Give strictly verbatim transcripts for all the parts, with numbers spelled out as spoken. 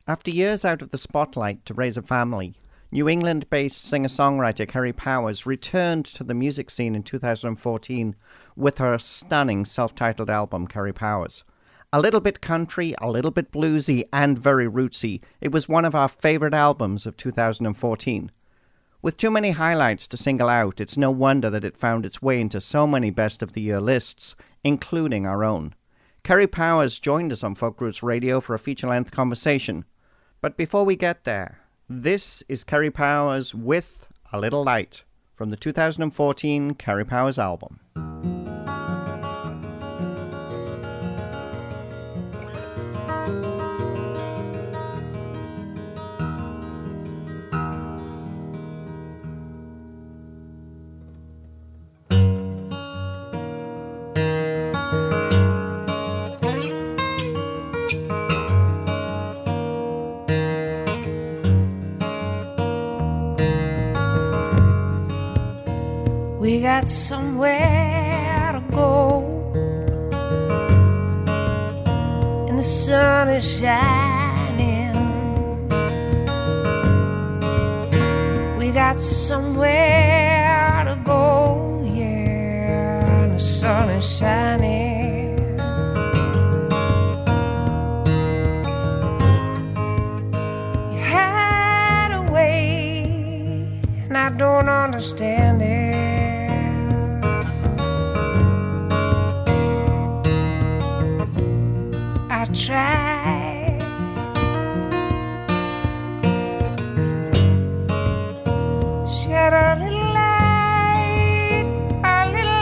After years out of the spotlight to raise a family, New England-based singer-songwriter Kerry Powers returned to the music scene in two thousand fourteen with her stunning self-titled album, Kerry Powers. A little bit country, a little bit bluesy, and very rootsy, it was one of our favorite albums of two thousand fourteen. With too many highlights to single out, it's no wonder that it found its way into so many best of the year lists, including our own. Kerry Powers joined us on Folk Roots Radio for a feature-length conversation. But before we get there, this is Kerry Powers with A Little Light from the two thousand fourteen Kerry Powers album. We got somewhere to go, and the sun is shining. We got somewhere to go, yeah, and the sun is shining. You had a way, and I don't understand it. I try. Shed a little light, a little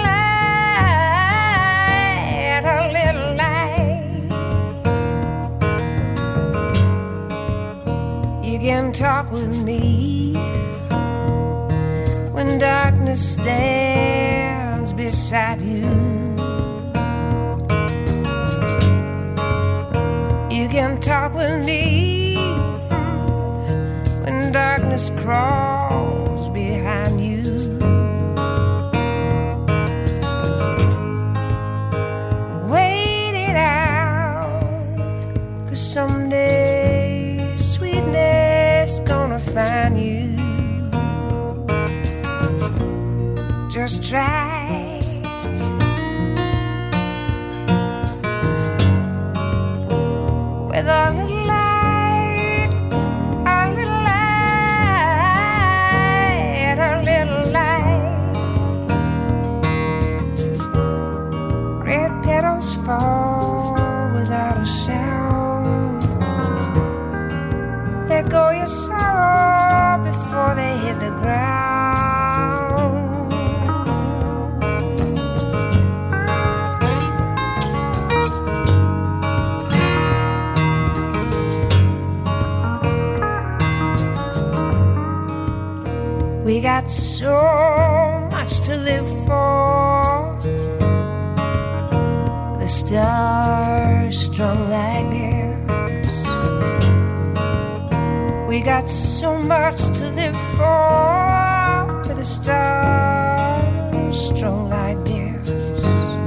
light, a little light. You can talk with me when darkness stands beside you. You can talk with me when darkness crawls behind you. Wait it out, 'cause someday sweetness gonna find you. Just try. With a little light, a little light, a little light. Red petals fall without a sound. Let go your sorrow before they hit the ground. We got so much to live for. The stars strung like theirs. We got so much to live for. The stars strung like theirs.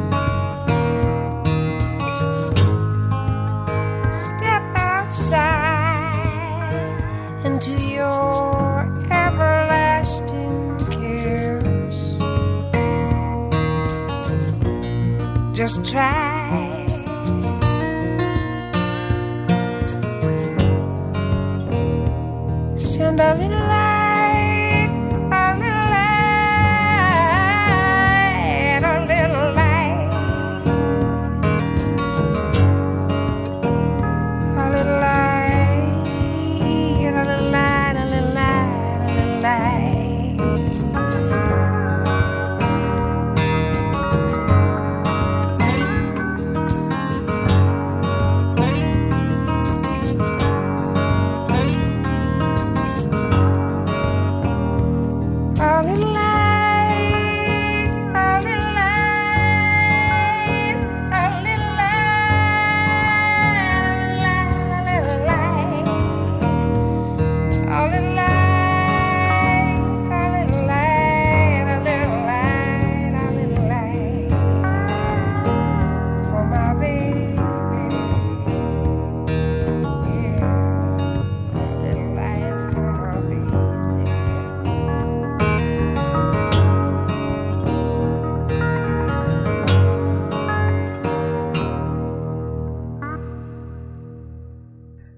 Step outside into your everlasting cares. Just try. Send a little light, a little light, a little light, a little light, a little light, a little light, a little light.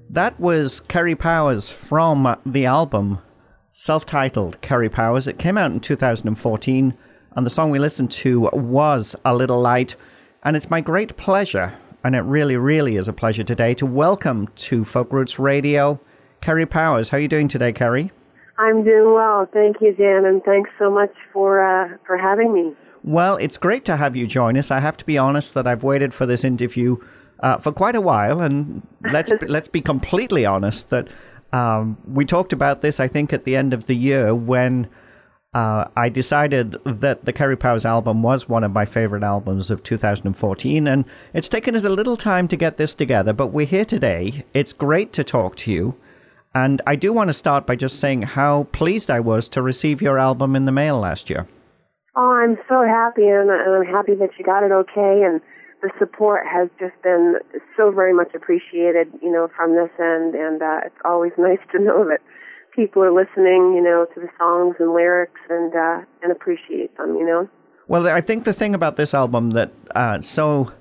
That was Kerry Powers from the album self-titled Kerry Powers. It came out in two thousand fourteen, and the song we listened to was A Little Light. And it's my great pleasure, and it really, really is a pleasure today, to welcome to Folk Roots Radio, Kerry Powers. How are you doing today, Kerry? I'm doing well. Thank you, Dan, and thanks so much for uh, for having me. Well, it's great to have you join us. I have to be honest that I've waited for this interview uh, for quite a while, and let's let's be completely honest that um, we talked about this, I think, at the end of the year when uh, I decided that the Kerry Powers album was one of my favorite albums of two thousand fourteen, and it's taken us a little time to get this together, but we're here today. It's great to talk to you, and I do want to start by just saying how pleased I was to receive your album in the mail last year. Oh, I'm so happy, and I'm happy that you got it okay, and the support has just been so very much appreciated, you know, from this end, and uh, it's always nice to know that people are listening, you know, to the songs and lyrics and uh, and appreciate them, you know. Well, I think the thing about this album that uh, so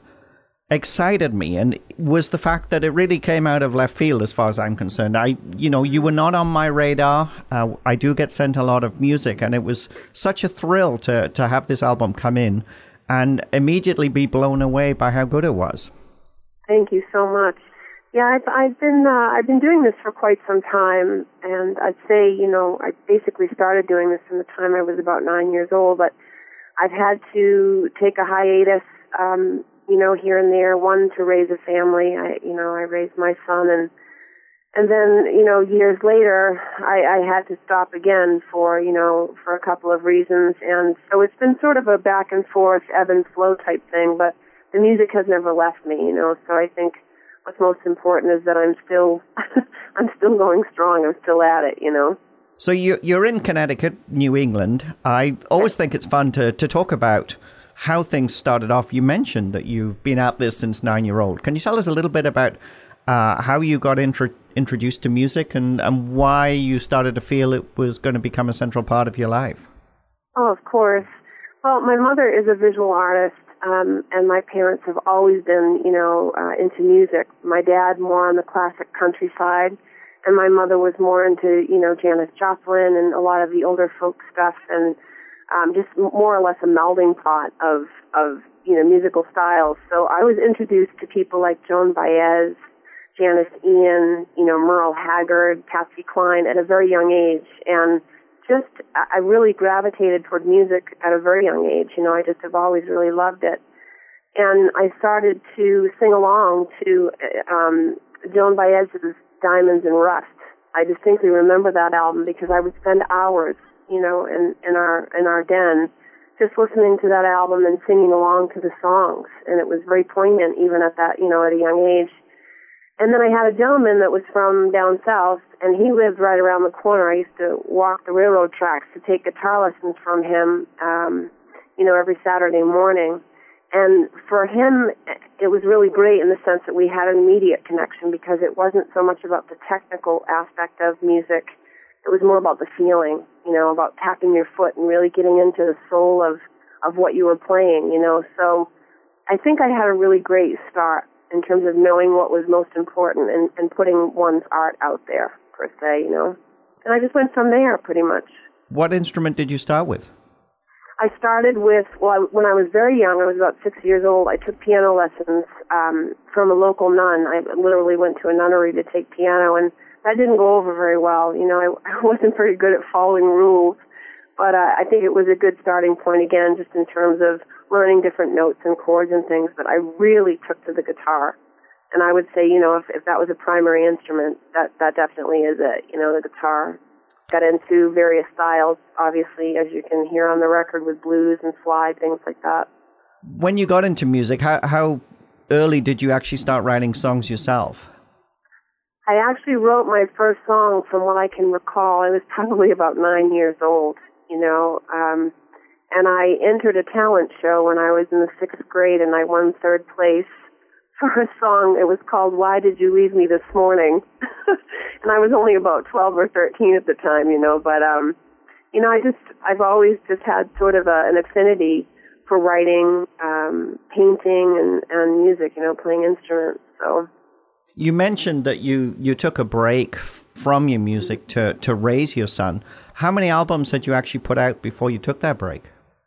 excited me and was the fact that it really came out of left field as far as I'm concerned. I, you know, you were not on my radar. Uh, I do get sent a lot of music, and it was such a thrill to, to have this album come in and immediately be blown away by how good it was. Thank you so much. Yeah, I've, I've been uh, I've been doing this for quite some time, and I'd say, you know, I basically started doing this from the time I was about nine years old, but I've had to take a hiatus, um, you know, here and there, one to raise a family. I, you know, I raised my son, and and then, you know, years later, I, I had to stop again for, you know, for a couple of reasons, and so it's been sort of a back and forth, ebb and flow type thing, but the music has never left me, you know, so I think what's most important is that I'm still, I'm still going strong, I'm still at it, you know. So you, you're in Connecticut, New England. I always think it's fun to, to talk about how things started off. You mentioned that you've been at this since nine-year-old. Can you tell us a little bit about uh, how you got intro- introduced to music and, and why you started to feel it was going to become a central part of your life? Oh, of course. Well, my mother is a visual artist, um, and my parents have always been, you know, uh, into music. My dad more on the classic country side, and my mother was more into, you know, Janis Joplin and a lot of the older folk stuff, and Um, just more or less a melding pot of, of, you know, musical styles. So I was introduced to people like Joan Baez, Janis Ian, you know, Merle Haggard, Patsy Cline at a very young age. And just, I really gravitated toward music at a very young age. You know, I just have always really loved it. And I started to sing along to um, Joan Baez's Diamonds and Rust. I distinctly remember that album because I would spend hours, you know, in, in our in our den, just listening to that album and singing along to the songs. And it was very poignant even at that, you know, at a young age. And then I had a gentleman that was from down south, and he lived right around the corner. I used to walk the railroad tracks to take guitar lessons from him, um, you know, every Saturday morning. And for him, it was really great in the sense that we had an immediate connection because it wasn't so much about the technical aspect of music. It was more about the feeling, you know, about tapping your foot and really getting into the soul of, of what you were playing, you know. So I think I had a really great start in terms of knowing what was most important and, and putting one's art out there, per se, you know. And I just went from there, pretty much. What instrument did you start with? I started with, well, I, when I was very young, I was about six years old, I took piano lessons um, from a local nun. I literally went to a nunnery to take piano, and that didn't go over very well. You know, I, I wasn't very good at following rules, but uh, I think it was a good starting point, again, just in terms of learning different notes and chords and things, but I really took to the guitar. And I would say, you know, if, if that was a primary instrument, that, that definitely is it, you know, the guitar. Got into various styles, obviously, as you can hear on the record with blues and slide, things like that. When you got into music, how, how early did you actually start writing songs yourself? I actually wrote my first song, from what I can recall. I was probably about nine years old, you know, um, and I entered a talent show when I was in the sixth grade, and I won third place for a song. It was called Why Did You Leave Me This Morning? And I was only about twelve or thirteen at the time, you know, but, um, you know, I just, I've always just had sort of a, an affinity for writing, um, painting, and, and music, you know, playing instruments, so. You mentioned that you, you took a break from your music to, to raise your son. How many albums had you actually put out before you took that break?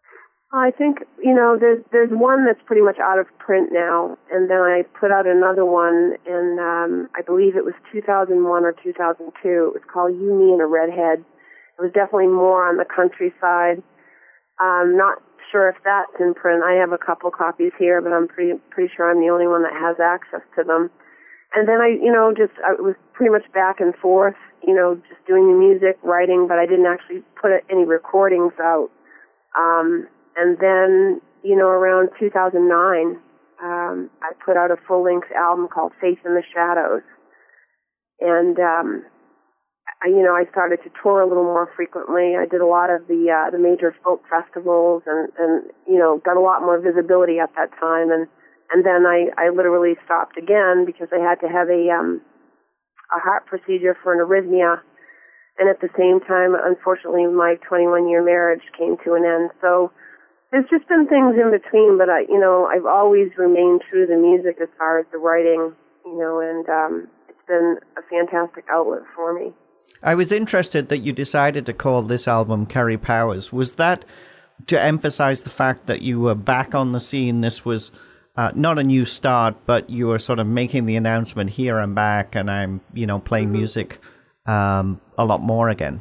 I think, you know, there's there's one that's pretty much out of print now, and then I put out another one in, um, I believe it was two thousand one or two thousand two. It was called You, Me, and a Redhead. It was definitely more on the countryside. I'm not sure if that's in print. I have a couple copies here, but I'm pretty pretty sure I'm the only one that has access to them. And then I, you know, just, I was pretty much back and forth, you know, just doing the music, writing, but I didn't actually put any recordings out. Um, and then, you know, around two thousand nine, um, I put out a full-length album called Faith in the Shadows. And, um, I, you know, I started to tour a little more frequently. I did a lot of the, uh, the major folk festivals and, and, you know, got a lot more visibility at that time. And, And then I, I literally stopped again because I had to have a um, a heart procedure for an arrhythmia. And at the same time, unfortunately, my twenty-one-year marriage came to an end. So there's just been things in between, but I, you know, I've always remained true to the music as far as the writing, you know, and um, it's been a fantastic outlet for me. I was interested that you decided to call this album Kerry Powers. Was that to emphasize the fact that you were back on the scene? This was Uh, not a new start, but you were sort of making the announcement, here I'm back and I'm, you know, playing mm-hmm. music um, a lot more again.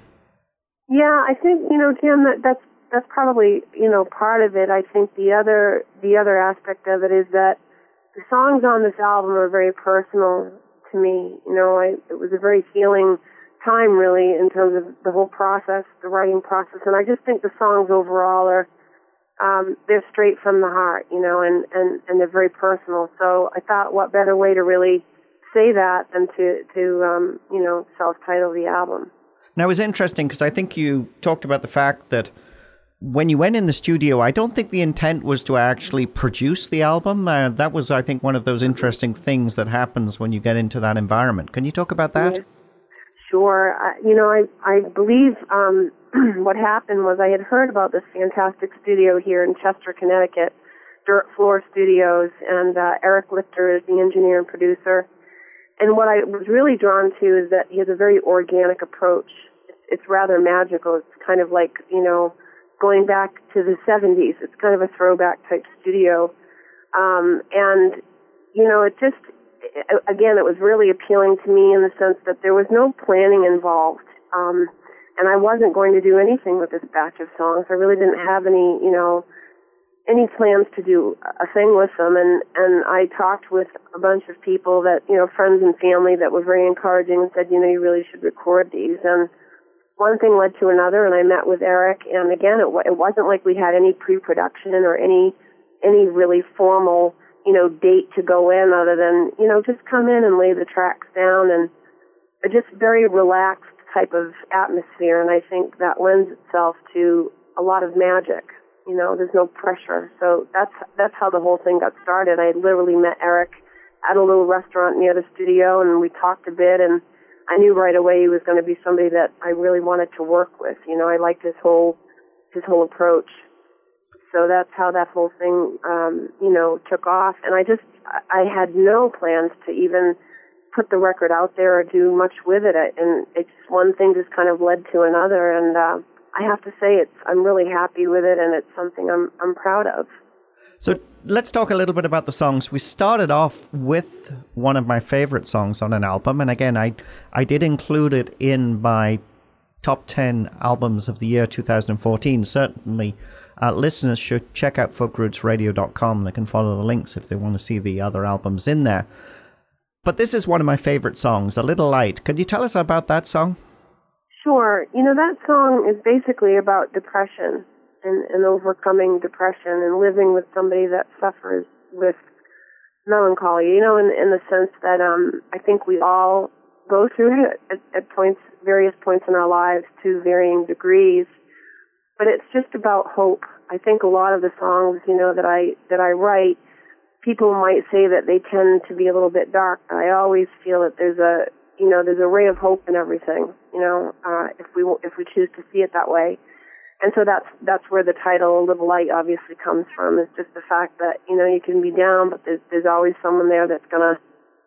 Yeah, I think, you know, Tim, that, that's that's probably, you know, part of it. I think the other the other aspect of it is that the songs on this album are very personal to me. You know, I, it was a very healing time, really, in terms of the whole process, the writing process. And I just think the songs overall are, Um, they're straight from the heart, you know, and, and, and they're very personal. So I thought, what better way to really say that than to, to um, you know, self-title the album. Now, it was interesting because I think you talked about the fact that when you went in the studio, I don't think the intent was to actually produce the album. Uh, that was, I think, one of those interesting things that happens when you get into that environment. Can you talk about that? Yeah. Sure. I, you know, I, I believe um, what happened was I had heard about this fantastic studio here in Chester, Connecticut, Dirt Floor Studios, and uh, Eric Lichter is the engineer and producer. And what I was really drawn to is that he has a very organic approach. It's, it's rather magical. It's kind of like, you know, going back to the seventies. It's kind of a throwback type studio. Um, and, you know, it just... Again, it was really appealing to me in the sense that there was no planning involved, um, and I wasn't going to do anything with this batch of songs. I really didn't have any, you know, any plans to do a thing with them, and, and I talked with a bunch of people that, you know, friends and family that were very encouraging and said, you know, you really should record these, and one thing led to another, and I met with Eric, and again, it, it wasn't like we had any pre-production or any, any really formal, you know, date to go in other than, you know, just come in and lay the tracks down, and a just very relaxed type of atmosphere, and I think that lends itself to a lot of magic. You know, there's no pressure. So that's that's how the whole thing got started. I literally met Eric at a little restaurant near the studio, and we talked a bit, and I knew right away he was going to be somebody that I really wanted to work with. You know, I liked his whole his whole approach. So that's how that whole thing, um, you know, took off. And I just, I had no plans to even put the record out there or do much with it. And it's one thing just kind of led to another. And uh, I have to say, it's I'm really happy with it, and it's something I'm I'm proud of. So let's talk a little bit about the songs. We started off with one of my favorite songs on an album, and again, I I did include it in my top ten albums of the year two thousand fourteen. Certainly, uh, listeners should check out folk roots radio dot com. They can follow the links if they want to see the other albums in there. But this is one of my favorite songs, A Little Light. Could you tell us about that song? Sure. You know, that song is basically about depression and, and overcoming depression and living with somebody that suffers with melancholy, you know, in, in the sense that um, I think we all go through it at, at points, various points in our lives to varying degrees. But it's just about hope. I think a lot of the songs, you know, that I that I write, people might say that they tend to be a little bit dark, but I always feel that there's a, you know, there's a ray of hope in everything, you know, uh, if we if we choose to see it that way. And so that's that's where the title A Little Light obviously comes from, is just the fact that, you know, you can be down, but there's, there's always someone there that's gonna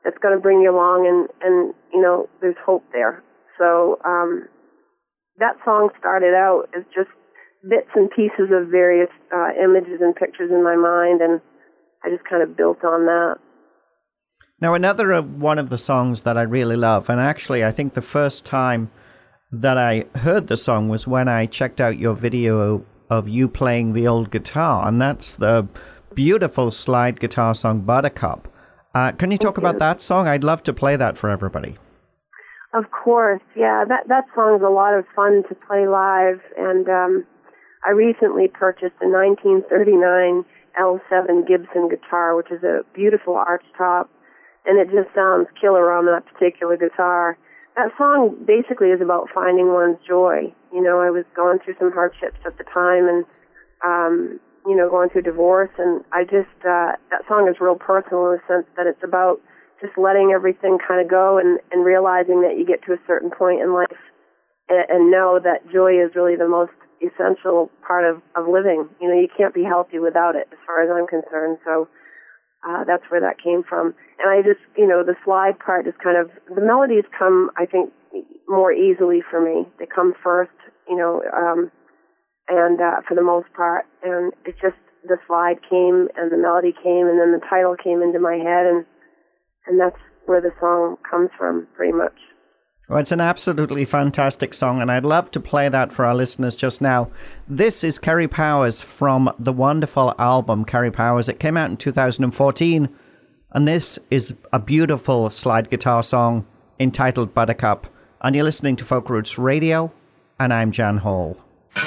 that's going to bring you along, and, and, you know, there's hope there. So um, that song started out as just bits and pieces of various uh, images and pictures in my mind, and I just kind of built on that. Now, another uh, one of the songs that I really love, and actually I think the first time that I heard the song was when I checked out your video of you playing the old guitar, and that's the beautiful slide guitar song Buttercup. Uh, can you talk about that song? I'd love to play that for everybody. Of course, yeah. That that song's a lot of fun to play live, and um, I recently purchased a nineteen thirty-nine L seven Gibson guitar, which is a beautiful arch top, and it just sounds killer on that particular guitar. That song basically is about finding one's joy. You know, I was going through some hardships at the time, and um, you know, going through divorce, and I just, uh, that song is real personal in the sense that it's about just letting everything kind of go and, and realizing that you get to a certain point in life and, and know that joy is really the most essential part of, of living. You know, you can't be healthy without it as far as I'm concerned, so uh, that's where that came from. And I just, you know, the slide part is kind of, the melodies come, I think, more easily for me. They come first, you know, um, and uh, for the most part, and it just, the slide came and the melody came and then the title came into my head, and and that's where the song comes from, pretty much. Well, it's an absolutely fantastic song, and I'd love to play that for our listeners just now. This is Kerry Powers from the wonderful album Kerry Powers. It came out in two thousand fourteen, and this is a beautiful slide guitar song entitled Buttercup. And you're listening to Folk Roots Radio, and I'm Jan Hall.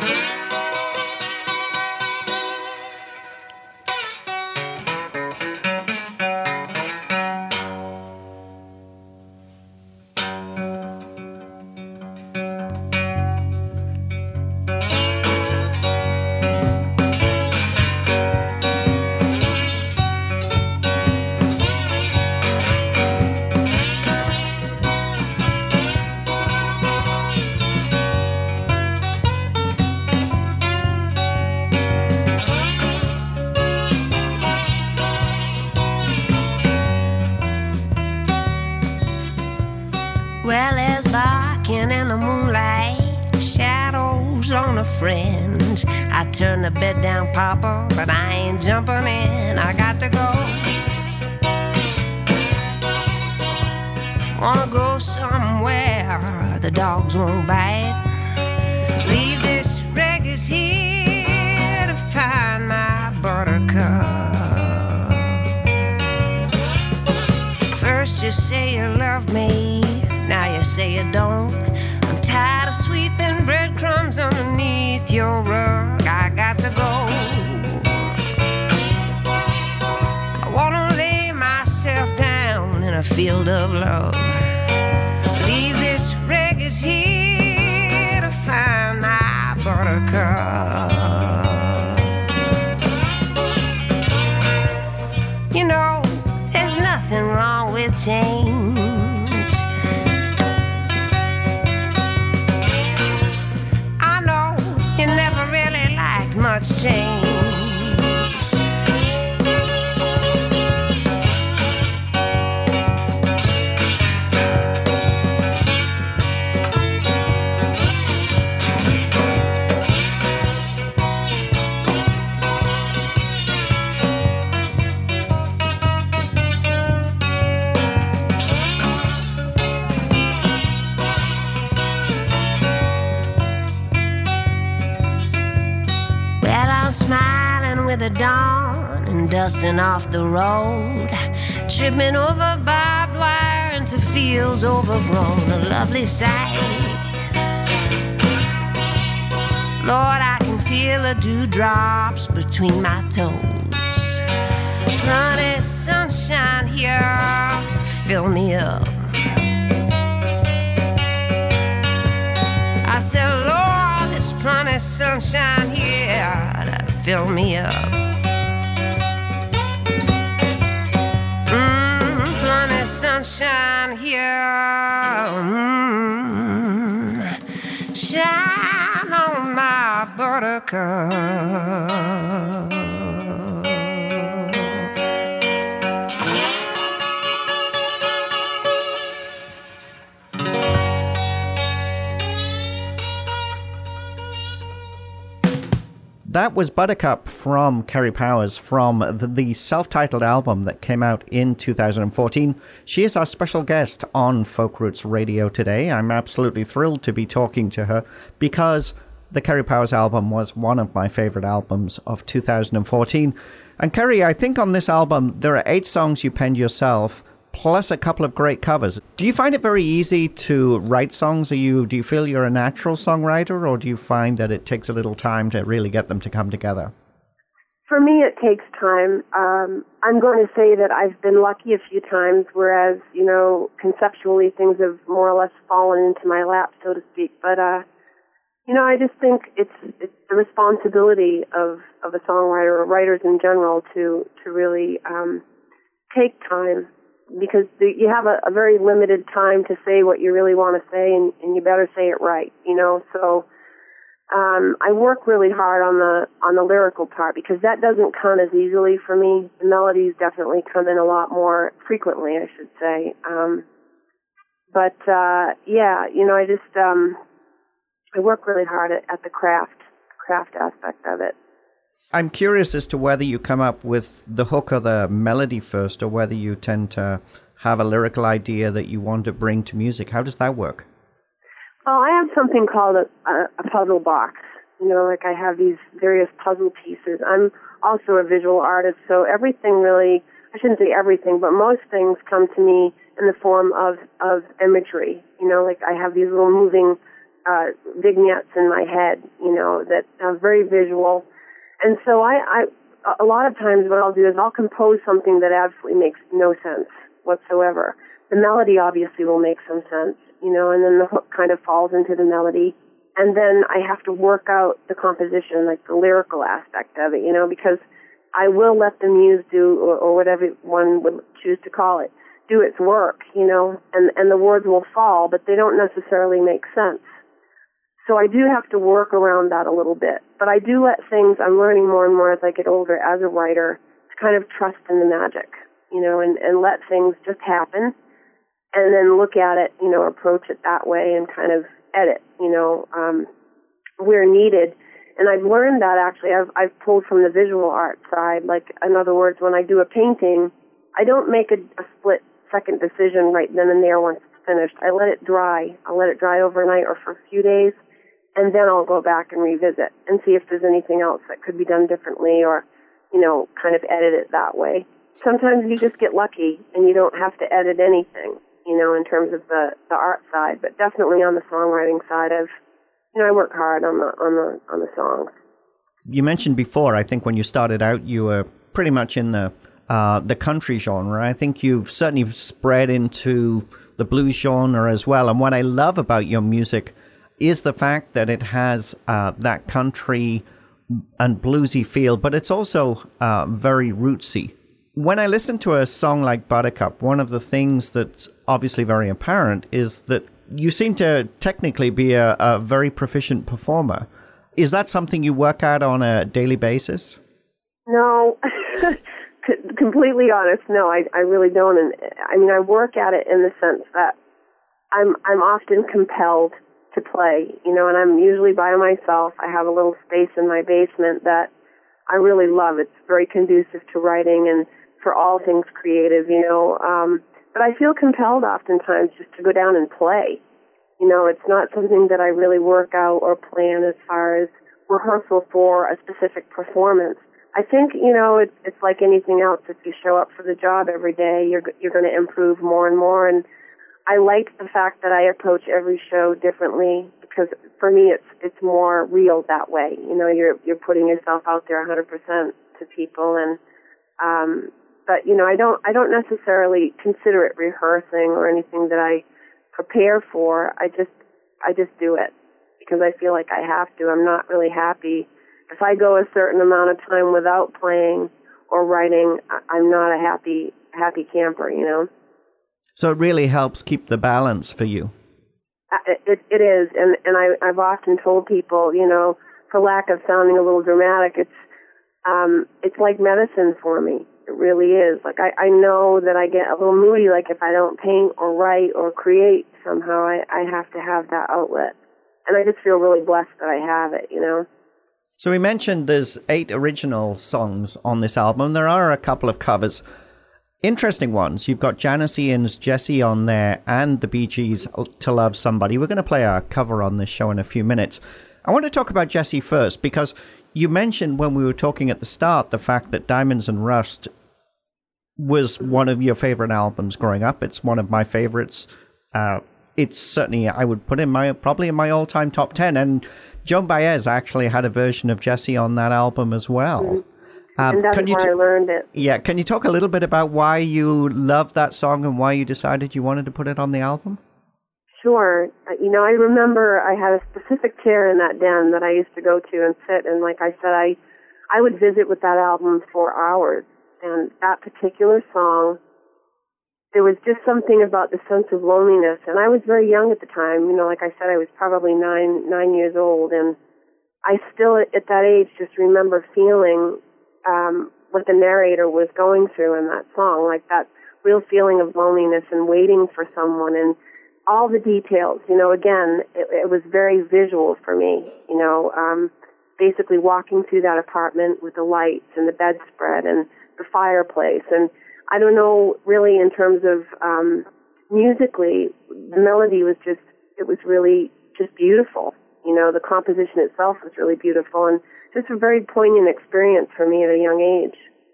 Well, there's barking in the moonlight, shadows on a fringe. I turn the bed down, Papa, but I ain't jumping in. I got to go. Wanna go somewhere the dogs won't bite. Leave this wreckage here to find my buttercup. First you say you love me, now you say you don't. I'm tired of sweeping breadcrumbs underneath your rug. I got to go. I wanna lay myself down in a field of love. Leave this wreckage here to find my buttercup. You know, there's nothing wrong with change. Much change. The dawn and dusting off the road, tripping over barbed wire into fields overgrown, a lovely sight. Lord, I can feel the dewdrops between my toes. Honey, sunshine here, fill me up. I said, Lord, this plenty sunshine here, fill me up. Mmm, plenty sunshine here. Mmm, shine on my buttercup. That was Buttercup from Kerry Powers from the, the self-titled album that came out in two thousand fourteen. She is our special guest on Folk Roots Radio today. I'm absolutely thrilled to be talking to her because the Kerry Powers album was one of my favorite albums of two thousand fourteen. And Kerry, I think on this album there are eight songs you penned yourself, plus a couple of great covers. Do you find it very easy to write songs? Are you, do you feel you're a natural songwriter, or do you find that it takes a little time to really get them to come together? For me, it takes time. Um, I'm going to say that I've been lucky a few times, whereas, you know, conceptually things have more or less fallen into my lap, so to speak. But, uh, you know, I just think it's it's the responsibility of, of a songwriter or writers in general to, to really um, take time, because the, you have a, a very limited time to say what you really want to say, and, and you better say it right, you know. So um, I work really hard on the on the lyrical part, because that doesn't come as easily for me. The melodies definitely come in a lot more frequently, I should say. Um, but uh, yeah, you know, I just um, I work really hard at, at the craft craft aspect of it. I'm curious as to whether you come up with the hook or the melody first, or whether you tend to have a lyrical idea that you want to bring to music. How does that work? Well, I have something called a, a, a puzzle box. You know, like I have these various puzzle pieces. I'm also a visual artist, so everything really, I shouldn't say everything, but most things come to me in the form of, of imagery. You know, like I have these little moving uh, vignettes in my head, you know, that are very visual. And so I, I, a lot of times what I'll do is I'll compose something that absolutely makes no sense whatsoever. The melody obviously will make some sense, you know, and then the hook kind of falls into the melody. And then I have to work out the composition, like the lyrical aspect of it, you know, because I will let the muse do, or, or whatever one would choose to call it, do its work, you know, and, and the words will fall, but they don't necessarily make sense. So I do have to work around that a little bit. But I do let things, I'm learning more and more as I get older as a writer, to kind of trust in the magic, you know, and, and let things just happen, and then look at it, you know, approach it that way and kind of edit, you know, um, where needed. And I've learned that actually, I've, I've pulled from the visual art side. Like, in other words, when I do a painting, I don't make a, a split second decision right then and there once it's finished. I let it dry. I'll let it dry overnight or for a few days. And then I'll go back and revisit and see if there's anything else that could be done differently, or, you know, kind of edit it that way. Sometimes you just get lucky and you don't have to edit anything, you know, in terms of the, the art side. But definitely on the songwriting side, I've, you know, I work hard on the on the on the songs. You mentioned before, I think when you started out, you were pretty much in the uh, the country genre. I think you've certainly spread into the blues genre as well. And what I love about your music is the fact that it has uh, that country and bluesy feel, but it's also uh, very rootsy. When I listen to a song like Buttercup, one of the things that's obviously very apparent is that you seem to technically be a, a very proficient performer. Is that something you work at on a daily basis? No, completely honest, no, I, I really don't. And I mean, I work at it in the sense that I'm I'm often compelled to play, you know, and I'm usually by myself. I have a little space in my basement that I really love. It's very conducive to writing and for all things creative, you know. Um, but I feel compelled oftentimes just to go down and play. You know, it's not something that I really work out or plan as far as rehearsal for a specific performance. I think, you know, it's, it's like anything else. If you show up for the job every day, you're you're going to improve more and more. And I like the fact that I approach every show differently, because for me it's it's more real that way. You know, you're you're putting yourself out there one hundred percent to people, and um, but you know, I don't I don't necessarily consider it rehearsing or anything that I prepare for. I just I just do it because I feel like I have to. I'm not really happy if I go a certain amount of time without playing or writing. I'm not a happy happy camper, you know. So it really helps keep the balance for you. It, it, it is, and, and I, I've often told people, you know, for lack of sounding a little dramatic, it's um, it's like medicine for me. It really is. Like, I, I know that I get a little moody, like if I don't paint or write or create somehow, I, I have to have that outlet. And I just feel really blessed that I have it, you know. So we mentioned there's eight original songs on this album. There are a couple of covers. Interesting ones. You've got Janis Ian's Jessie on there and the Bee Gees' To Love Somebody. We're going to play a cover on this show in a few minutes. I want to talk about Jessie first because you mentioned when we were talking at the start the fact that Diamonds and Rust was one of your favorite albums growing up. It's one of my favorites. Uh, it's certainly, I would put in my, probably in my all-time top ten. And Joan Baez actually had a version of Jessie on that album as well. Mm-hmm. Um, and that's can you where t- I learned it. Yeah, can you talk a little bit about why you loved that song and why you decided you wanted to put it on the album? Sure. Uh, You know, I remember I had a specific chair in that den that I used to go to and sit, and like I said, I, I would visit with that album for hours. And that particular song, there was just something about the sense of loneliness. And I was very young at the time. You know, like I said, I was probably nine, nine years old. And I still, at that age, just remember feeling um, what the narrator was going through in that song, like that real feeling of loneliness and waiting for someone and all the details. You know, again, it, it was very visual for me, you know, um, basically walking through that apartment with the lights and the bedspread and the fireplace. And I don't know, really, in terms of um, musically, the melody was just, it was really just beautiful. You know, the composition itself was really beautiful and just a very poignant experience for me at a young age.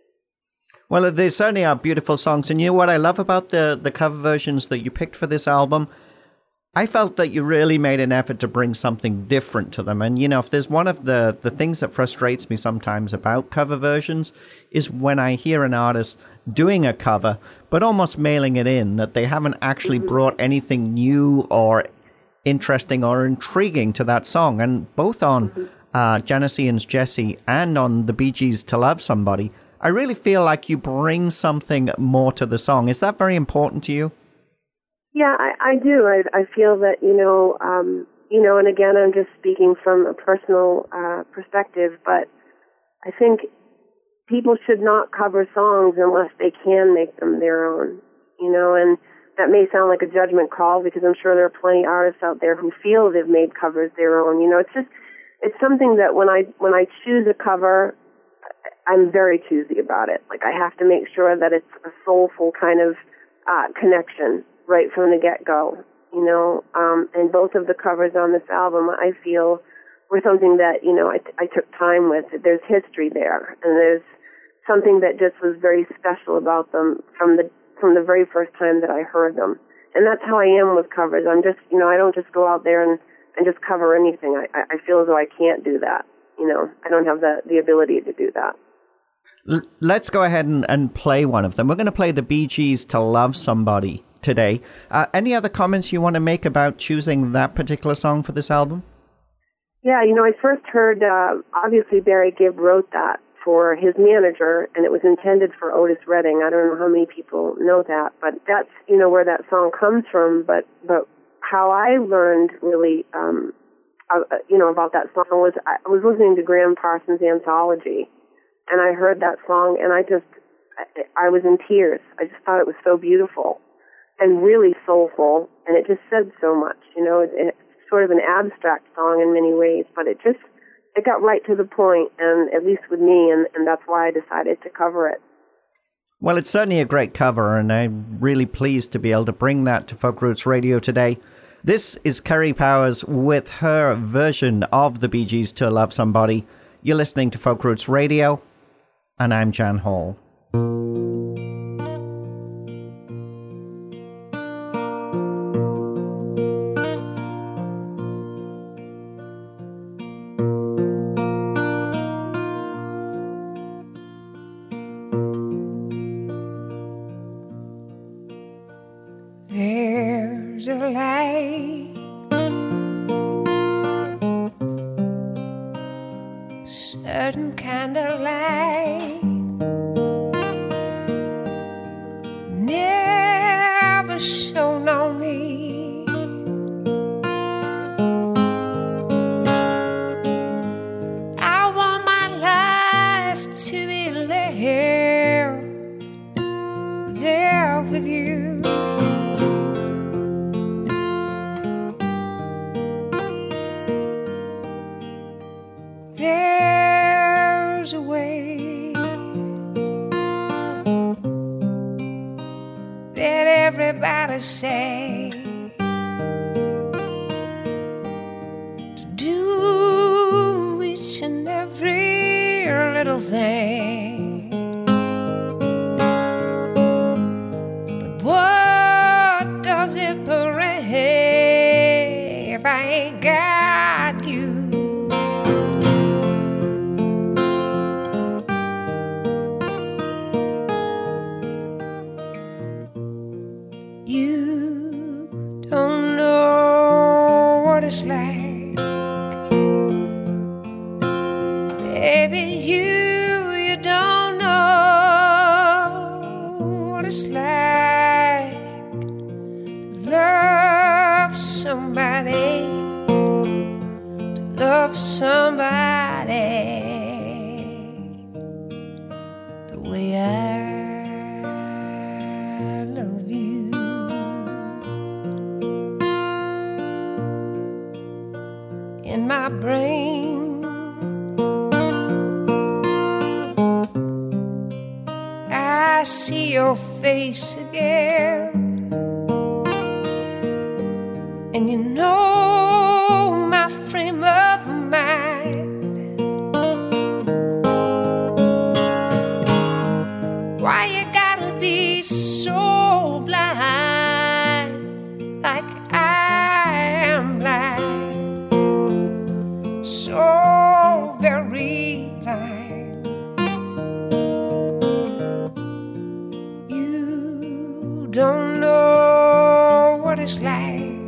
Well, they certainly are beautiful songs. And you know what I love about the, the cover versions that you picked for this album? I felt that you really made an effort to bring something different to them. And, you know, if there's one of the, the things that frustrates me sometimes about cover versions is when I hear an artist doing a cover, but almost mailing it in, that they haven't actually brought anything new or interesting or intriguing to that song. And both on uh, Janis Ian's Jessie and on the Bee Gees' To Love Somebody, I really feel like you bring something more to the song. Is that very important to you? Yeah, I, I do. I, I feel that, you know, um, you know, and again, I'm just speaking from a personal uh, perspective, but I think people should not cover songs unless they can make them their own, you know, and that may sound like a judgment call because I'm sure there are plenty of artists out there who feel they've made covers their own. You know, it's just, it's something that when I, when I choose a cover, I'm very choosy about it. Like, I have to make sure that it's a soulful kind of uh, connection right from the get-go, you know. Um, and both of the covers on this album, I feel, were something that, you know, I, I took time with. There's history there, and there's something that just was very special about them from the from the very first time that I heard them. And that's how I am with covers. I'm just, you know, I don't just go out there and, and just cover anything. I, I feel as though I can't do that, you know. I don't have the, the ability to do that. L- let's go ahead and, and play one of them. We're going to play the Bee Gees' To Love Somebody today. Uh, any other comments you want to make about choosing that particular song for this album? Yeah, you know, I first heard, uh, obviously Barry Gibb wrote that for his manager, and it was intended for Otis Redding. I don't know how many people know that, but that's, you know, where that song comes from. But, but how I learned really, um, uh, you know, about that song was I was listening to Graham Parsons' Anthology, and I heard that song, and I just, I was in tears. I just thought it was so beautiful and really soulful, and it just said so much. You know, it, it's sort of an abstract song in many ways, but it just, it got right to the point, and at least with me, and, and that's why I decided to cover it. Well, it's certainly a great cover, and I'm really pleased to be able to bring that to Folk Roots Radio today. This is Kerry Powers with her version of the Bee Gees' To Love Somebody. You're listening to Folk Roots Radio, and I'm Jan Hall. There's a light, certain kind of light, never shone on me. I want my life to be there, there with you. There say, to do each and every little thing. But what does it bring if I ain't got you? It's like, baby, you, you don't know what it's like to love somebody, to love somebody the way I love you. In my brain, I see your face again, and you know my frame of mind. Why you gotta be so blind, like I am blind? So very blind. You don't know what it's like,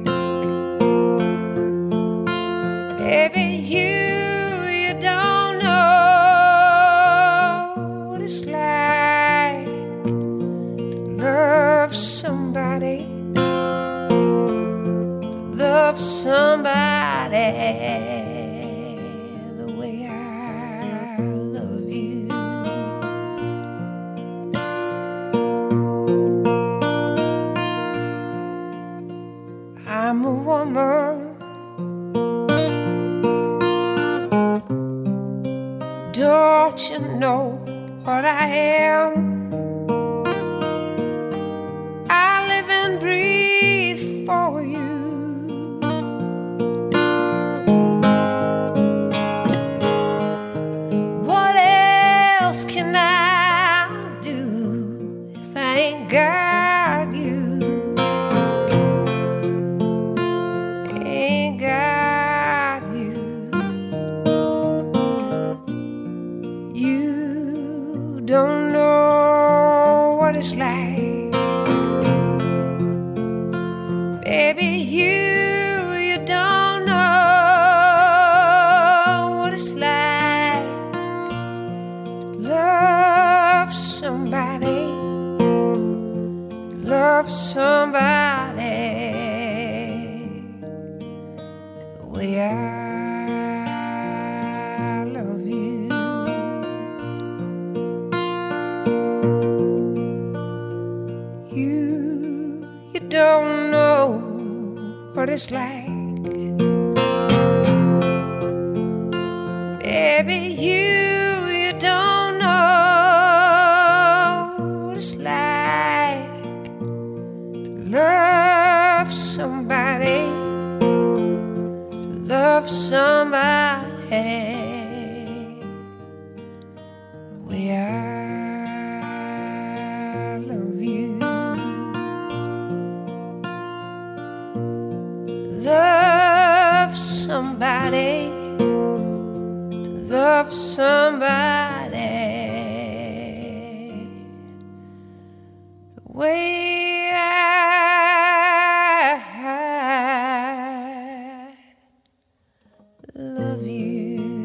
baby, you, you don't know what it's like to love somebody, love somebody. I'm a woman, don't you know what I am? I live and breathe for you. What else can I do if I ain't got you? Don't know what it's like, baby, you, you don't know what it's like to love somebody, love somebody the way I love you. Don't know what it's like, baby, you, you don't know what it's like to love somebody, to love somebody the way I love you. Love somebody, to love somebody the way I love you.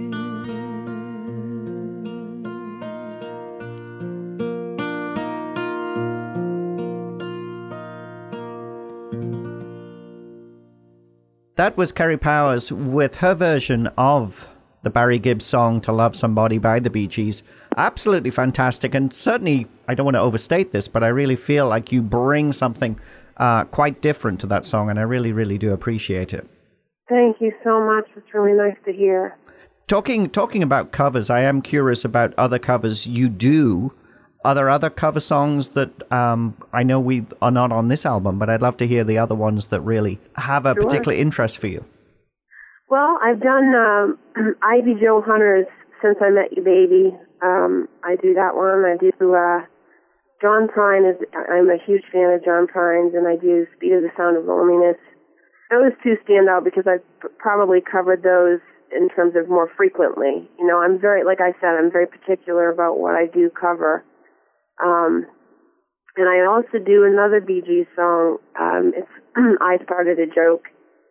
That was Kerry Powers with her version of the Barry Gibb song To Love Somebody by the Bee Gees. Absolutely fantastic. And certainly, I don't want to overstate this, but I really feel like you bring something uh, quite different to that song. And I really, really do appreciate it. Thank you so much. It's really nice to hear. Talking, talking about covers, I am curious about other covers you do. Are there other cover songs that um, I know we are not on this album, but I'd love to hear the other ones that really have a Sure. particular interest for you? Well, I've done um, Ivy Joe Hunter's Since I Met You, Baby. Um, I do that one. I do uh, John Prine. Is I'm a huge fan of John Prine's, and I do Speed of the Sound of Loneliness. Those two stand out because I've probably covered those in terms of more frequently. You know, I'm very, like I said, I'm very particular about what I do cover. Um, and I also do another Bee Gees song. Um, it's I Started a Joke.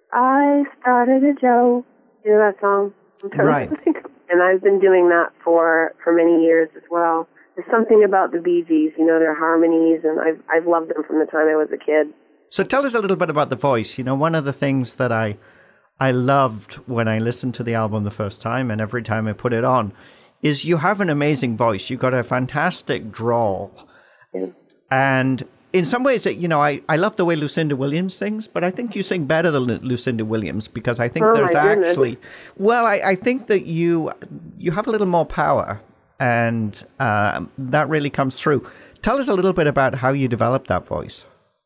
I started a joke. You know that song? Right. And I've been doing that for, for many years as well. There's something about the Bee Gees, you know, their harmonies, and I've I've loved them from the time I was a kid. So tell us a little bit about the voice. You know, one of the things that I I loved when I listened to the album the first time, and every time I put it on, is you have an amazing voice. You've got a fantastic drawl. Yeah. And in some ways, you know, I, I love the way Lucinda Williams sings, but I think you sing better than Lu- Lucinda Williams because I think Oh, there's my goodness. actually, well, I, I think that you you have a little more power, and um, that really comes through. Tell us a little bit about how you developed that voice.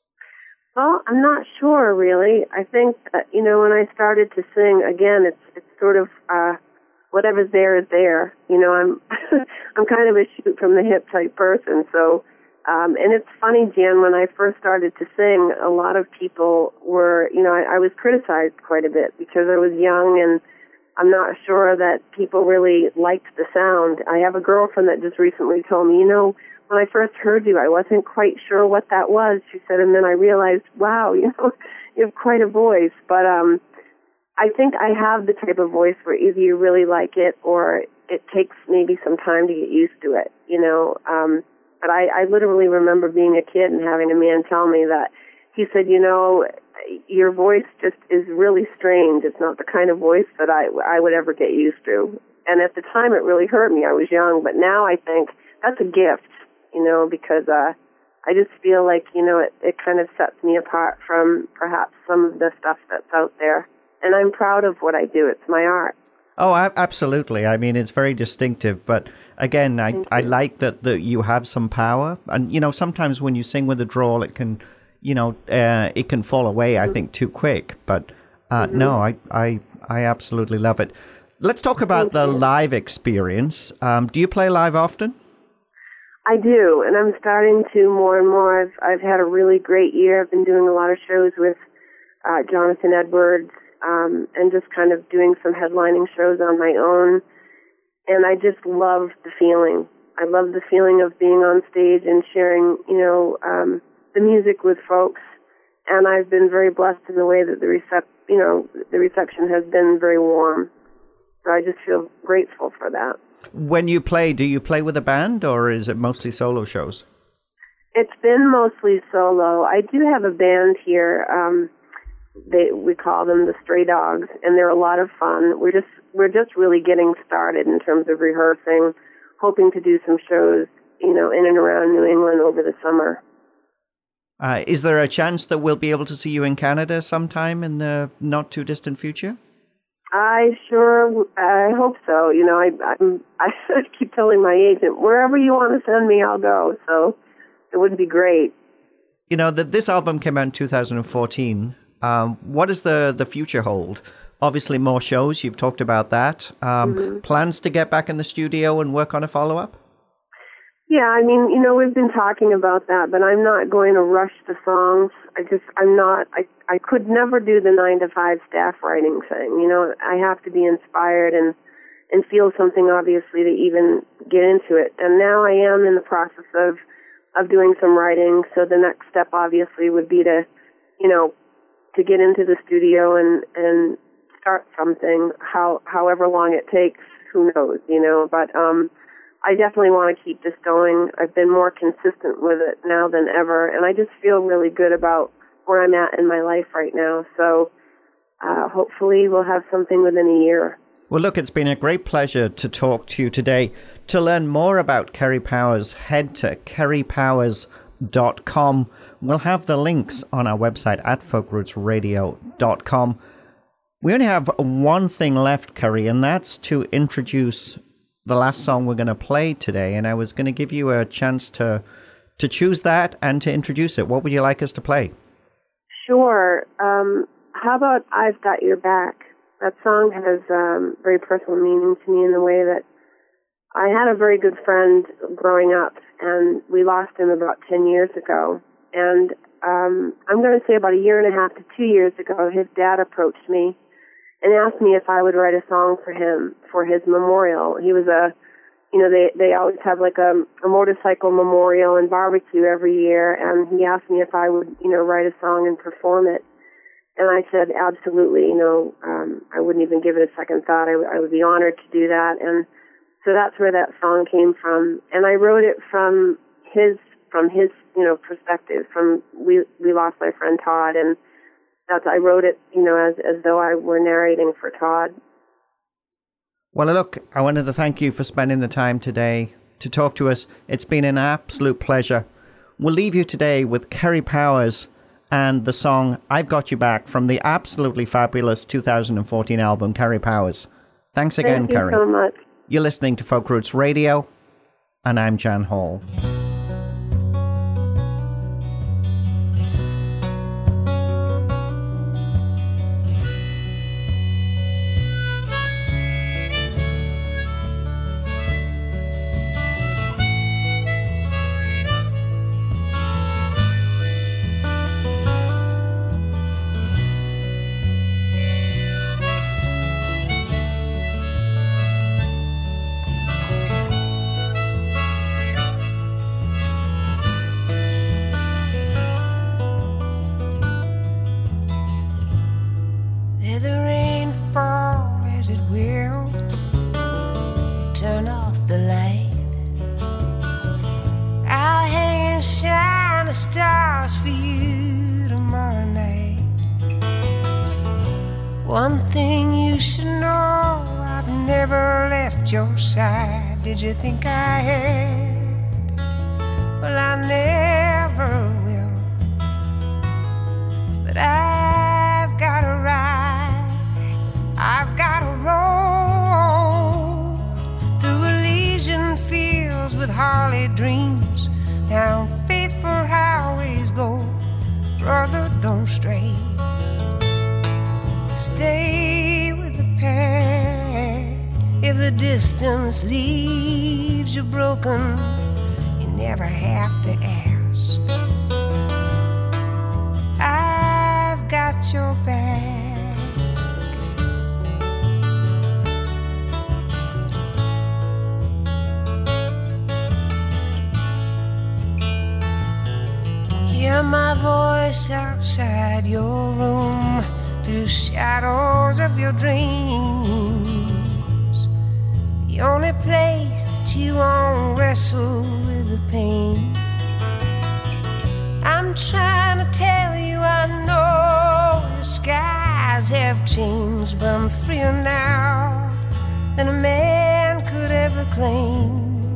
Well, I'm not sure, really. I think, that, you know, when I started to sing, again, it's it's sort of uh, whatever's there is there. You know, I'm I'm kind of a shoot from the hip type person. So, um, and it's funny, Jan, when I first started to sing, a lot of people were, you know, I, I was criticized quite a bit because I was young and I'm not sure that people really liked the sound. I have a girlfriend that just recently told me, you know, when I first heard you, I wasn't quite sure what that was. She said, and then I realized, wow, you know, you have quite a voice. But um, I think I have the type of voice where either you really like it or it takes maybe some time to get used to it, you know. Um, but I, I literally remember being a kid and having a man tell me that he said, you know, your voice just is really strange. It's not the kind of voice that I, I would ever get used to. And at the time, it really hurt me. I was young. But now I think that's a gift. You know, because uh, I just feel like, you know, it, it kind of sets me apart from perhaps some of the stuff that's out there. And I'm proud of what I do. It's my art. Oh, absolutely. I mean, it's very distinctive. But again, I, I like that, that you have some power. And, you know, sometimes when you sing with a drawl, it can, you know, uh, it can fall away, I think, too quick. But uh, mm-hmm. no, I, I, I absolutely love it. Let's talk about the live experience. Um, do you play live often? I do, and I'm starting to more and more. I've, I've had a really great year. I've been doing a lot of shows with uh, Jonathan Edwards um, and just kind of doing some headlining shows on my own. And I just love the feeling. I love the feeling of being on stage and sharing, you know, um, the music with folks. And I've been very blessed in the way that the recep- you know, the reception has been very warm. So I just feel grateful for that. When you play, do you play with a band or is it mostly solo shows? It's been mostly solo. I do have a band here. Um, they we call them the Stray Dogs, and they're a lot of fun. We're just we're just really getting started in terms of rehearsing, hoping to do some shows, you know, in and around New England over the summer. Uh, is there a chance that we'll be able to see you in Canada sometime in the not too distant future? I sure, I hope so. You know, I, I'm, I keep telling my agent, wherever you want to send me, I'll go. So it would be great. You know, that this album came out in two thousand fourteen. Um, what does the, the future hold? Obviously, more shows. You've talked about that. Um, mm-hmm. Plans to get back in the studio and work on a follow-up? Yeah, I mean, you know, we've been talking about that, but I'm not going to rush the songs. I just, I'm not, I, I could never do the nine to five staff writing thing. You know, I have to be inspired and, and feel something, obviously, to even get into it. And now I am in the process of, of doing some writing. So the next step, obviously, would be to, you know, to get into the studio and, and start something, how, however long it takes, who knows, you know, but, um, I definitely want to keep this going. I've been more consistent with it now than ever, and I just feel really good about where I'm at in my life right now. So uh, hopefully we'll have something within a year. Well, look, it's been a great pleasure to talk to you today. To learn more about Kerry Powers, head to kerry powers dot com. We'll have the links on our website at folk roots radio dot com. We only have one thing left, Kerry, and that's to introduce the last song we're going to play today, and I was going to give you a chance to to choose that and to introduce it. What would you like us to play? Sure. Um, how about I've Got Your Back? That song has um, very personal meaning to me in the way that I had a very good friend growing up, and we lost him about ten years ago. And um, I'm going to say about a year and a half to two years ago, his dad approached me and asked me if I would write a song for him for his memorial. He was a, you know, they, they always have like a, a motorcycle memorial and barbecue every year, and he asked me if I would, you know, write a song and perform it. And I said, absolutely, you know, um, I wouldn't even give it a second thought. I, w- I would be honored to do that. And so that's where that song came from. And I wrote it from his, from his, you know, perspective. From, we, we lost my friend Todd, and that's, I wrote it, you know, as, as though I were narrating for Todd. Well, look, I wanted to thank you for spending the time today to talk to us. It's been an absolute pleasure. We'll leave you today with Kerry Powers and the song I've Got You Back from the absolutely fabulous two thousand fourteen album, Kerry Powers. Thanks again, Thank you Kerry. so much. You're listening to Folk Roots Radio, and I'm Jan Hall. One thing you should know, I've never left your side. Did you think I had? Well, I never will. But I've got to ride, I've got to roll through Elysian fields with Harley dreams, down faithful highways go. Brother, don't stray. Stay with the pack. If the distance leaves you broken, you never have to ask. I've got your back. Hear my voice outside your room, through shadows of your dreams. The only place that you won't wrestle with the pain. I'm trying to tell you I know the skies have changed, but I'm freer now than a man could ever claim.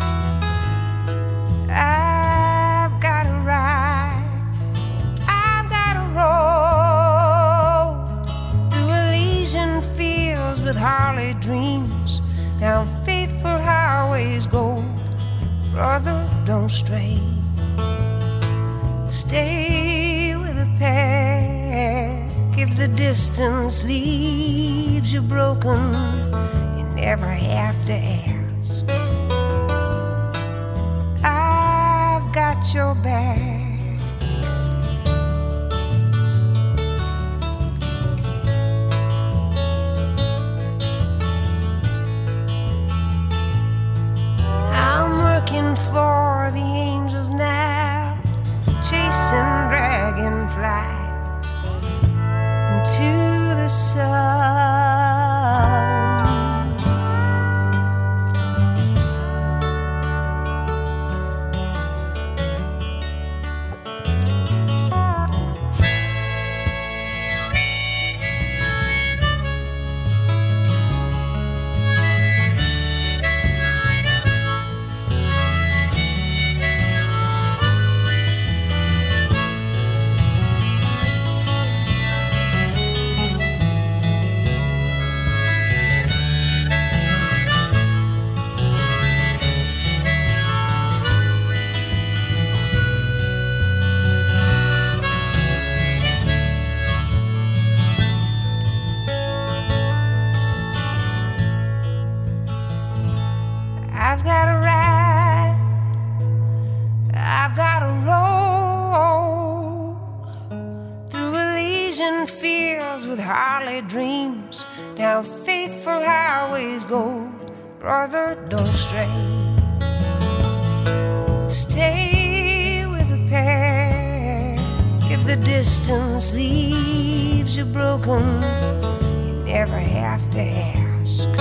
I've got to ride, I've got to roll fields with Harley dreams, down faithful highways go. Brother, don't stray. Stay with the pack. If the distance leaves you broken, you never have to ask. I've got your back. For the angels now, chasing dragonflies into the sun. distance, down faithful highways go. Brother, don't stray. Stay with the pair. If the distance leaves you broken, you never have to ask.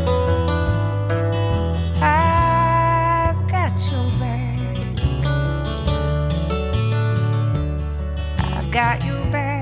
I've got your back. I've got your back.